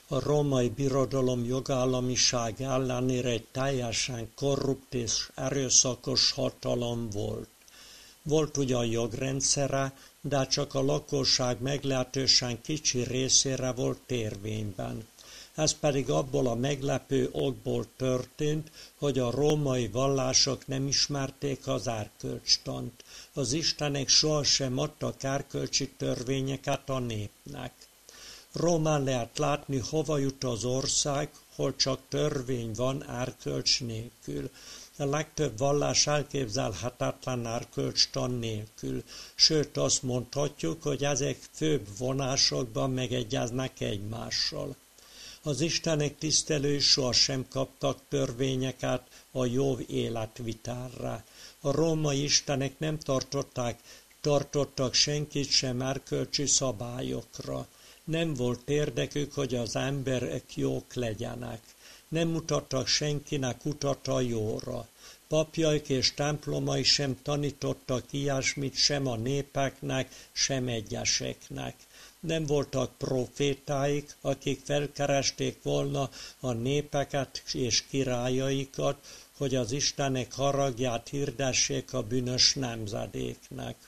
A római birodalom jogállamiság ellenére egy teljesen korrupt és erőszakos hatalom volt. Volt ugyan jogrendszere, de csak a lakosság meglehetősen kicsi részére volt érvényben. Ez pedig abból a meglepő okból történt, hogy a római vallások nem ismerték az erkölcstant. Az istenek sohasem adtak erkölcsi törvényeket a népnek. Rómán lehet látni, hova jut az ország, hol csak törvény van erkölcs nélkül. A legtöbb vallás elképzelhetetlen erkölcstan nélkül, sőt azt mondhatjuk, hogy ezek főbb vonásokban megegyeznek egymással. Az istenek tisztelői sohasem kaptak törvényeket a jó életvitelre. A római istenek nem tartottak senkit sem erkölcsi szabályokra. Nem volt érdekük, hogy az emberek jók legyenek. Nem mutattak senkinek utat a jóra. Papjaik és templomai sem tanítottak ilyesmit sem a népeknek, sem egyeseknek. Nem voltak profétáik, akik felkeresték volna a népeket és királyaikat, hogy az istenek haragját hirdessék a bűnös nemzedéknek.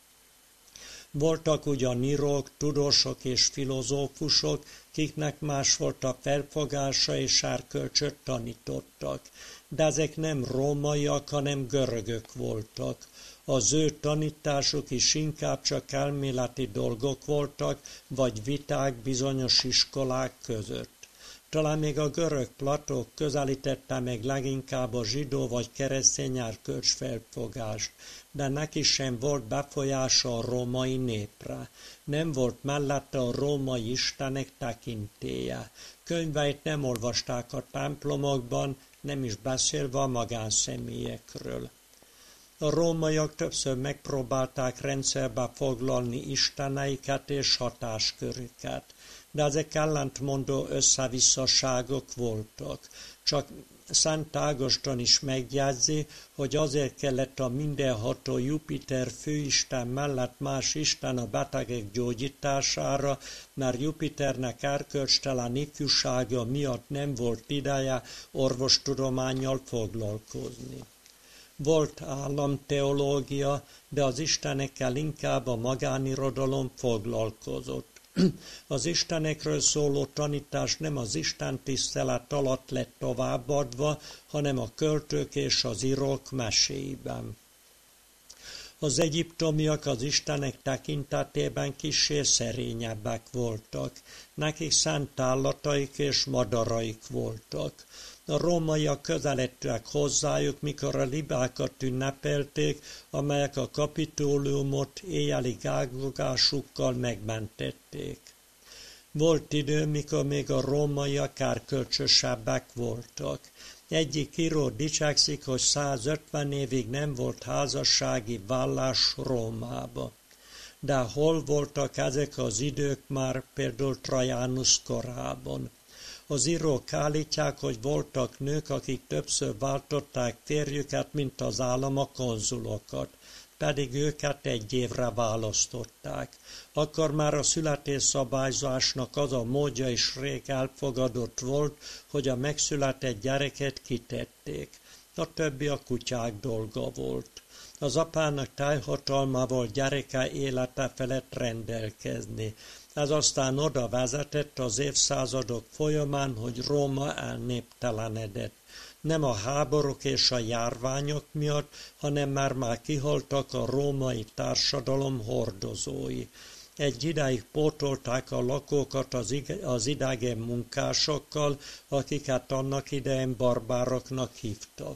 Voltak ugyan írók, tudósok és filozófusok, kiknek más volt a felfogása és erkölcsöt tanítottak, de ezek nem rómaiak, hanem görögök voltak. Az ő tanításuk is inkább csak elméleti dolgok voltak, vagy viták bizonyos iskolák között. Talán még a görög Plató közelítette meg leginkább a zsidó vagy keresztény erkölcs felfogást, de neki sem volt befolyása a római népre. Nem volt mellette a római istenek tekintélye. Könyveit nem olvasták a templomokban, nem is beszélve a magánszemélyekről. A rómaiak többször megpróbálták rendszerbe foglalni isteneiket és hatáskörüket, de ezek ellentmondó összevisszaságok voltak. Csak Szent Ágoston is megjegyzi, hogy azért kellett a mindenható Jupiter főisten mellett más isten a betegek gyógyítására, mert Jupiternek erkölcstelen ifjúsága miatt nem volt ideje orvostudománnyal foglalkozni. Volt államteológia, de az istenekkel inkább a magánirodalom foglalkozott. Az istenekről szóló tanítás nem az istentisztelet alatt lett továbbadva, hanem a költők és az írók meséiben. Az egyiptomiak az istenek tekintetében kissé szerényebbek voltak. Nekik szent állataik és madaraik voltak. A rómaiak közeledtek hozzájuk, mikor a libákat ünnepelték, amelyek a kapitóliumot éjjeli gágogásukkal megmentették. Volt idő, mikor még a rómaiak erkölcsösebbek voltak. Egyik író dicsekszik, hogy 150 évig nem volt házassági vállás Rómába. De hol voltak ezek az idők már például Trajanus korában? Az írók állítják, hogy voltak nők, akik többször váltották férjüket, mint az állam a konzulokat, pedig őket egy évre választották. Akkor már a születésszabályzásnak az a módja is rég elfogadott volt, hogy a megszületett gyereket kitették. A többi a kutyák dolga volt. Az apának teljhatalma volt gyereke élete felett rendelkezni. Ez aztán oda vezetett az évszázadok folyamán, hogy Róma elnéptelenedett. Nem a háborúk és a járványok miatt, hanem már kihaltak a római társadalom hordozói. Egy ideig pótolták a lakókat az idegen munkásokkal, akiket annak idején barbároknak hívtak.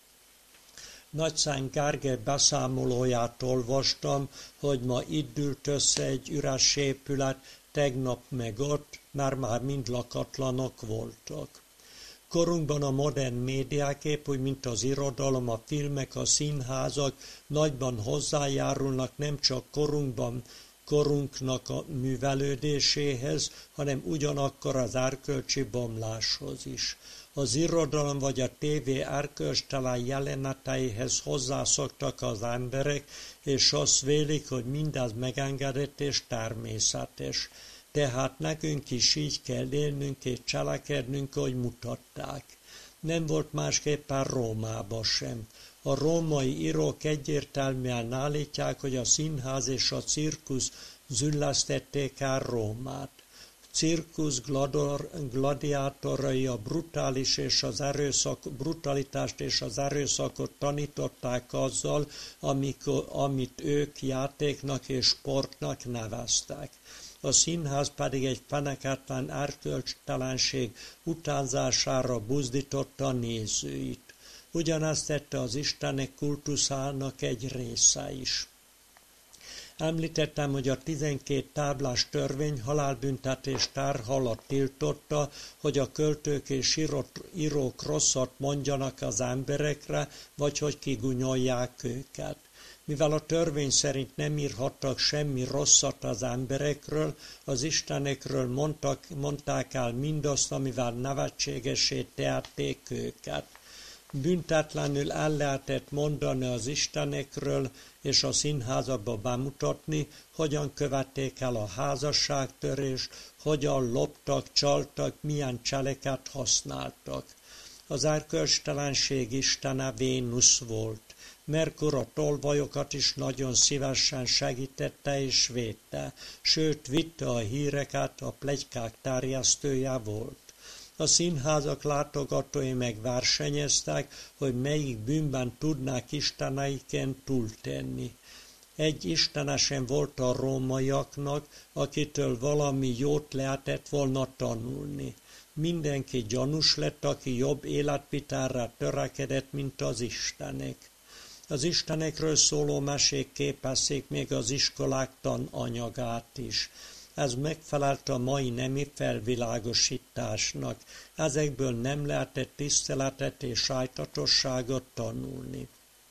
Nagyszent Gergely beszámolóját olvastam, hogy ma itt ült össze egy üres épület, tegnap meg ott, már mind lakatlanok voltak. Korunkban a modern médiák, épp úgy, mint az irodalom, a filmek, a színházak nagyban hozzájárulnak nem csak korunknak a művelődéséhez, hanem ugyanakkor az erkölcsi bomláshoz is. Az irodalom vagy a tévé erkölcstelen jeleneteihez hozzászoktak az emberek, és azt vélik, hogy mindez megengedett és természetes. Tehát nekünk is így kell élnünk és cselekednünk, ahogy mutatták. Nem volt másképpen Rómában sem. A római írók egyértelműen állítják, hogy a színház és a cirkusz züllesztették el Rómát. Cirkusz gladiátorai a brutalitást és az erőszakot tanították azzal, amit ők játéknak és sportnak neveztek. A színház pedig egy feneketlen erkölcstelenség utánzására buzdította a nézőit. Ugyanezt tette az istenek kultuszának egy része is. Említettem, hogy a 12 táblás törvény halálbüntetés tárgya alatt tiltotta, hogy a költők és írók rosszat mondjanak az emberekre, vagy hogy kigunyolják őket. Mivel a törvény szerint nem írhattak semmi rosszat az emberekről, az istenekről mondták el mindazt, amivel nevetségessé tehették őket. Büntetlenül el lehetett mondani az istenekről és a színházakba bemutatni, hogyan követték el a házasságtörést, hogyan loptak, csaltak, milyen cseleket használtak. Az erkölcstelenség istene Vénusz volt. Merkur a tolvajokat is nagyon szívesen segítette és védte, sőt vitte a híreket, a pletykák terjesztője volt. A színházak látogatói meg versenyeztek, hogy melyik bűnben tudnák isteneiken túltenni. Egy istenesen volt a rómaiaknak, akitől valami jót lehetett volna tanulni. Mindenki gyanús lett, aki jobb életvitelre törekedett, mint az istenek. Az istenekről szóló mesék képezték még az iskolák tananyagát is. Ez megfelelt a mai nemi felvilágosításnak. Ezekből nem lehetett tiszteletet és sajtatosságot tanulni.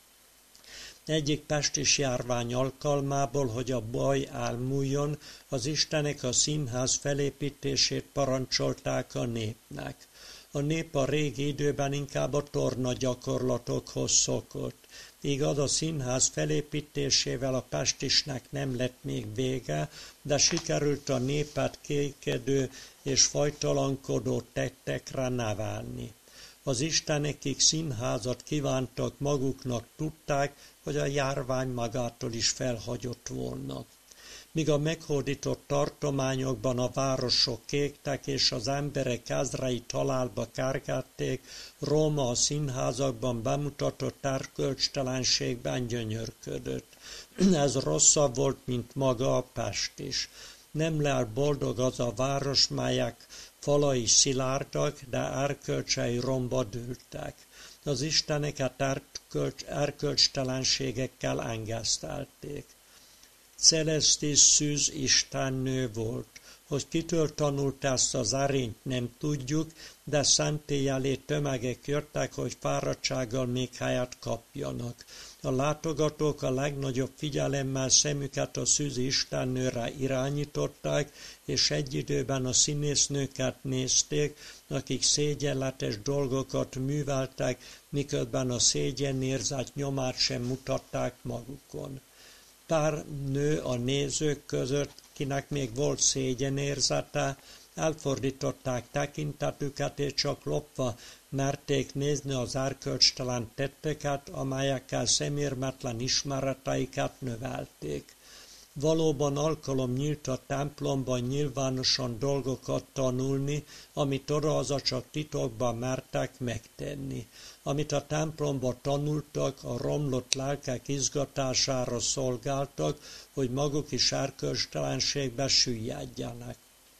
Egyik pestis járvány alkalmából, hogy a baj elmúljon, az istenek a színház felépítését parancsolták a népnek. A nép a régi időben inkább a torna gyakorlatokhoz szokott. Igaz, a színház felépítésével a pestisnek nem lett még vége, de sikerült a népet kékedő és fajtalankodó tettekre nevelni. Az istenek, akik színházat kívántak maguknak, tudták, hogy a járvány magától is felhagyott volna. Míg a meghódított tartományokban a városok égtek és az emberek ezreit halálba kergették, Róma a színházakban bemutatott erkölcstelenségben gyönyörködött. Ez rosszabb volt, mint maga a Pest is. Nem lehet boldog az a város, melyek falai szilárdak, de erkölcsei romba dőltek. Az isteneket erkölcstelenségekkel engesztelték. Celestis Szűz istennő volt. Hogy kitől tanult ezt az erényt, nem tudjuk, de szentély elé tömegek jöttek, hogy fáradtsággal még helyet kapjanak. A látogatók a legnagyobb figyelemmel szemüket a Szűz istennőre irányították, és egy időben a színésznőket nézték, akik szégyenletes dolgokat műveltek, miközben a szégyenérzet nyomát sem mutatták magukon. Pár nő a nézők között, kinek még volt szégyenérzete, elfordították tekintetüket, és csak lopva merték nézni az erkölcstelen tetteket, amelyekkel szemérmetlen ismereteiket növelték. Valóban alkalom nyílt a templomban nyilvánosan dolgokat tanulni, amit odahaza csak titokban mertek megtenni. Amit a templomban tanultak, a romlott lelkek izgatására szolgáltak, hogy maguk is erkölcstelenségbe süllyedjenek.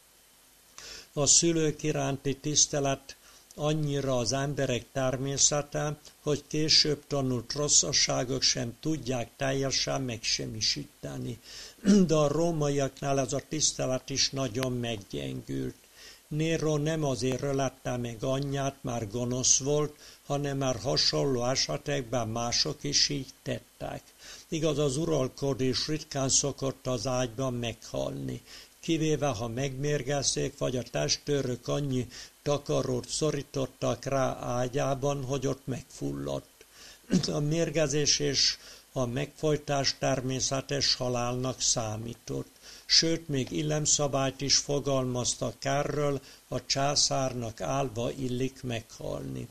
A szülők iránti tisztelet annyira az emberek természete, hogy később tanult rosszasságok sem tudják teljesen megsemmisíteni. De a rómaiaknál ez a tisztelet is nagyon meggyengült. Nero nem azért ölette meg anyját, már gonosz volt, hanem már hasonló esetekben mások is így tettek. Igaz, az uralkodás ritkán szokott az ágyban meghalni, kivéve ha megmérgezték, vagy a testőrök annyi takarót szorítottak rá ágyában, hogy ott megfulladt. A mérgezés és A megfojtás természetes halálnak számított, sőt még illemszabályt is fogalmaztak erről, a császárnak állva illik meghalni.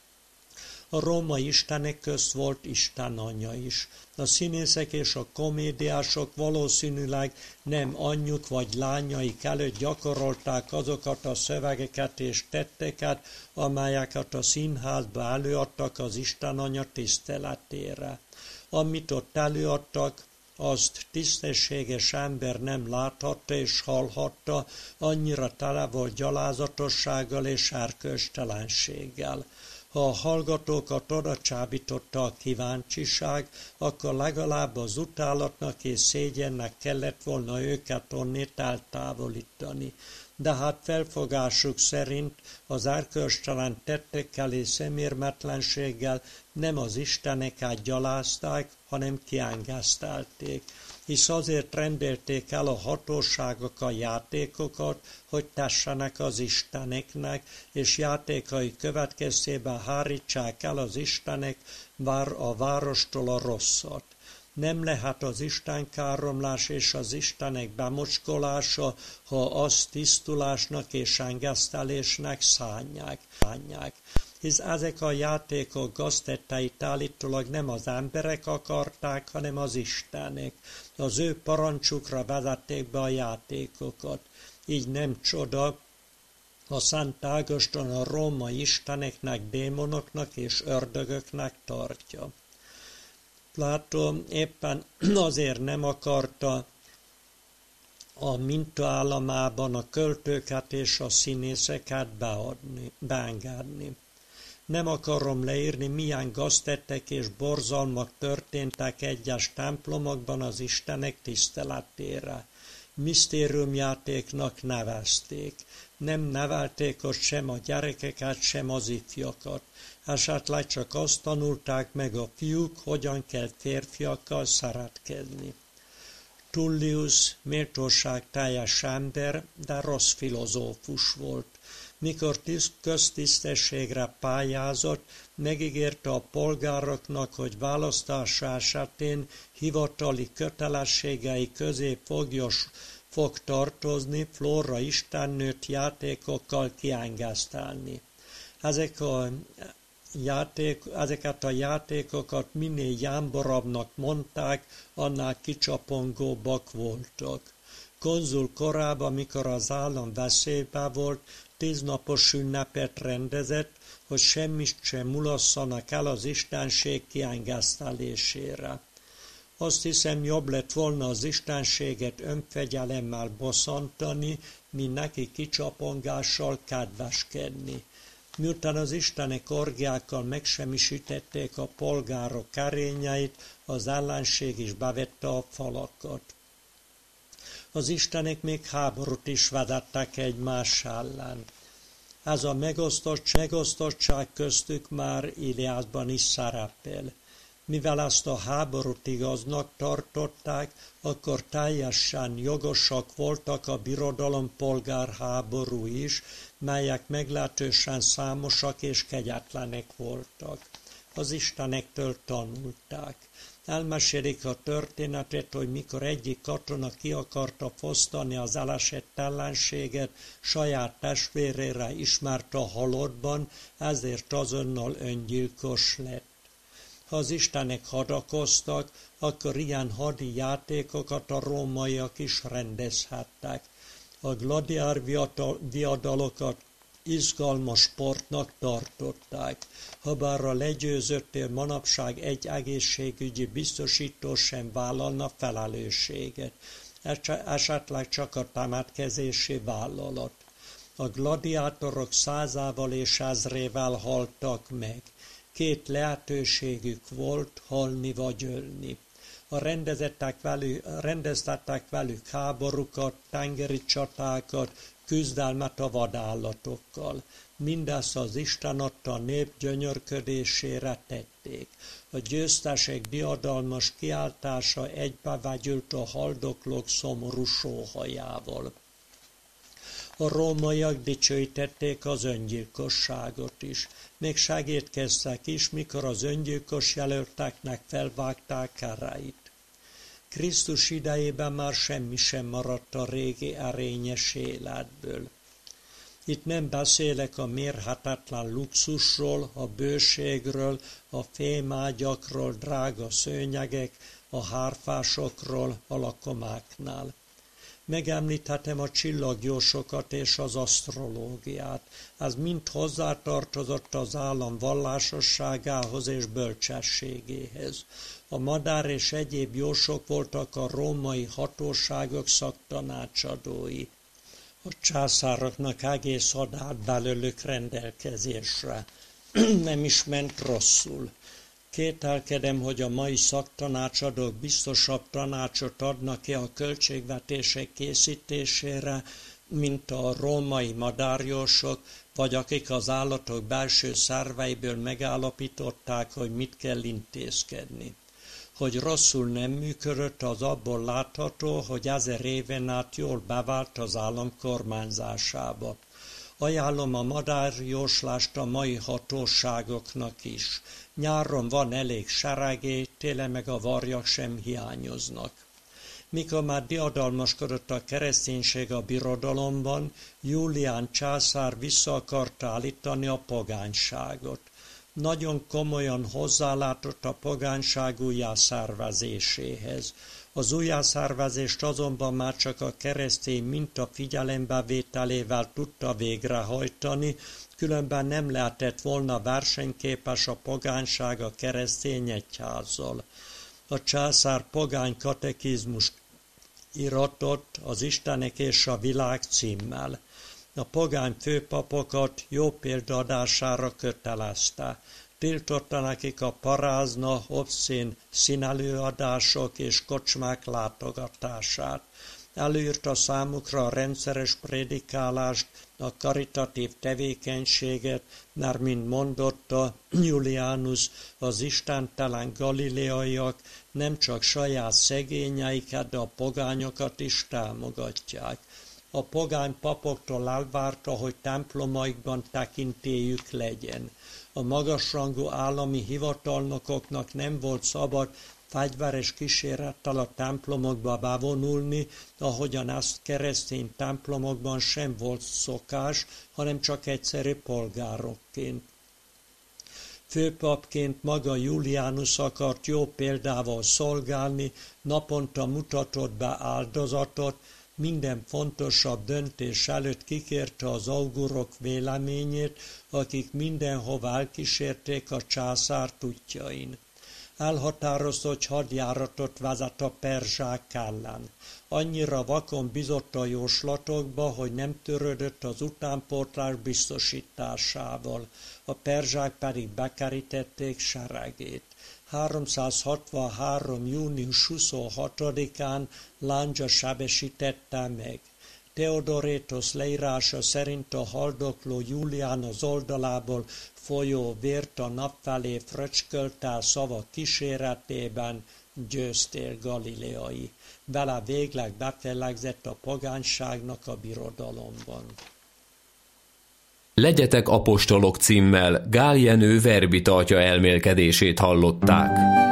A római istenek közt volt Isten anyja is. A színészek és a komédiások valószínűleg nem anyjuk vagy lányaik előtt gyakorolták azokat a szövegeket és tetteket, amelyeket a színházba előadtak az Isten anya tiszteletére. Amit ott előadtak, azt tisztességes ember nem láthatta és hallhatta, annyira tele volt gyalázatossággal és erkölcstelenséggel. Ha a hallgatókat oda csábította a kíváncsiság, akkor legalább az utálatnak és szégyennek kellett volna őket onnét eltávolítani. De hát felfogásuk szerint az erkölcstelen tettekkel és szemérmetlenséggel nem az isteneket gyalázták, hanem kiengesztelték. Hisz azért rendelték el a hatóságok a játékokat, hogy tessenek az isteneknek, és játékai következtében hárítsák el az istenek a várostól a rosszat. Nem lehet az istenkáromlás és az istenek bemocskolása, ha azt tisztulásnak és engesztelésnek szánják. Hisz ezek a játékok gaztetteit állítólag nem az emberek akarták, hanem az istenek. Az ő parancsukra vezették be a játékokat. Így nem csoda, a Szent Ágoston a római isteneknek, démonoknak és ördögöknek tartja. Plató éppen azért nem akarta a mintaállamában a költőket és a színészeket beengedni. Nem akarom leírni, milyen gaztettek és borzalmak történtek egyes templomokban az istenek tiszteletére. Misztériumjátéknak nevezték. Nem nevelték ott sem a gyerekeket, sem az ifjakat. Esetleg csak azt tanulták meg a fiúk, hogyan kell férfiakkal szeretkezni. Tullius méltóságteljes ember, de rossz filozófus volt. Mikor köztisztességre pályázott, megígérte a polgároknak, hogy választása esetén hivatali kötelességei közé fog tartozni Flóra istennőt játékokkal kiengesztelni. Ezeket a játékokat minél jámborabbnak mondták, annál kicsapongóbbak voltak. Konzul korában, mikor az állam veszélyben volt, 10 napos ünnepet rendezett, hogy semmit sem mulasszanak el az istenség kiengesztelésére. Azt hiszem, jobb lett volna az istenséget önfegyelemmel bosszantani, mint neki kicsapongással kedveskedni. Miután az istenek orgiákkal megsemmisítették a polgárok erényeit, az ellenség is bevette a falakat. Az istenek még háborút is vezettek egymás ellen. Ez a megosztottság köztük már Iliászban is szerepel. Mivel ezt a háborút igaznak tartották, akkor teljesen jogosak voltak a birodalom polgárháború is, melyek meglehetősen számosak és kegyetlenek voltak. Az istenektől tanulták. Elmesélik a történetet, hogy mikor egyik katona ki akarta fosztani az elesett ellenséget, saját testvérére ismert a halottban, ezért azonnal öngyilkos lett. Ha az istenek hadakoztak, akkor ilyen hadi játékokat a rómaiak is rendezhettek. A gladiár viadalokat izgalmas sportnak tartották, habár a legyőzöttél manapság egy egészségügyi biztosító sem vállalna felelősséget, esetleg csak a temetkezési vállalat. A gladiátorok 100-ával és 1000-ével haltak meg. 2 lehetőségük volt, halni vagy ölni. Rendeztettek velük háborúkat, tengeri csatákat, küzdelmet a vadállatokkal. Mindezt az Isten adta nép gyönyörködésére tették. A győztesek diadalmas kiáltása egybevegyült a haldoklók szomorú sóhajával. A rómaiak dicsőítették az öngyilkosságot is. Még segítkeztek is, mikor az öngyilkos jelölteknek felvágták kerait. Krisztus idejében már semmi sem maradt a régi erényes életből. Itt nem beszélek a mérhetetlen luxusról, a bőségről, a fémágyakról, drága szőnyegek, a hárfásokról, a lakomáknál. Megemlíthetem a csillagjósokat és az asztrológiát. Ez mind hozzátartozott az állam vallásosságához és bölcsességéhez. A madár és egyéb jósok voltak a római hatóságok szaktanácsadói. A császároknak egész had állt belőlük rendelkezésre. Nem is ment rosszul. Kételkedem, hogy a mai szaktanácsadók biztosabb tanácsot adnak-e a költségvetések készítésére, mint a római madárjósok, vagy akik az állatok belső szerveiből megállapították, hogy mit kell intézkedni. Hogy rosszul nem működött, az abból látható, hogy 1000 éven át jól bevált az állam kormányzásába. Ajánlom a madárjóslást a mai hatóságoknak is. Nyáron van elég seregély, télen meg a varjak sem hiányoznak. Mikor már diadalmaskodott a kereszténység a birodalomban, Julián császár vissza akarta állítani a pogányságot. Nagyon komolyan hozzálátott a pogányság újjászervezéséhez. Az újjászervezést azonban már csak a keresztény minta figyelembevételével tudta végrehajtani, különben nem lehetett volna versenyképes a pogányság a keresztény egyházzal. A császár pogány katekizmust iratott az Istenek és a világ címmel. A pogány főpapokat jó példaadására kötelezte. Tiltotta nekik a parázna, obszén színelőadások és kocsmák látogatását. Előírta számukra a rendszeres prédikálást, a karitatív tevékenységet, mert mint mondotta Julianus, az istentelen galileaiak nem csak saját szegényeiket, de a pogányokat is támogatják. A pogány papoktól elvárta, hogy templomaikban tekintélyük legyen. A magasrangú állami hivatalnokoknak nem volt szabad fegyveres kísérettel a templomokba bevonulni, ahogyan ezt keresztény templomokban sem volt szokás, hanem csak egyszerű polgárokként. Főpapként maga Julianus akart jó példával szolgálni, naponta mutatott be áldozatot, minden fontosabb döntés előtt kikérte az augurok véleményét, akik mindenhova elkísérték a császárt útjain. Elhatározta, hogy hadjáratot vezet a perzsák ellen. Annyira vakon bizott a jóslatokba, hogy nem törődött az utánpótlás biztosításával. A perzsák pedig bekerítették seregét. 363. június 26-án Lándzsa sebesítette meg. Theodorétos leírása szerint a haldokló Julián az oldalából folyó vért a nap felé fröcskölte a szava kíséretében, győztél galileai. Vele végleg befellegzett a pogányságnak a birodalomban. Legyetek apostolok címmel Gál Jenő verbitartja elmélkedését hallották.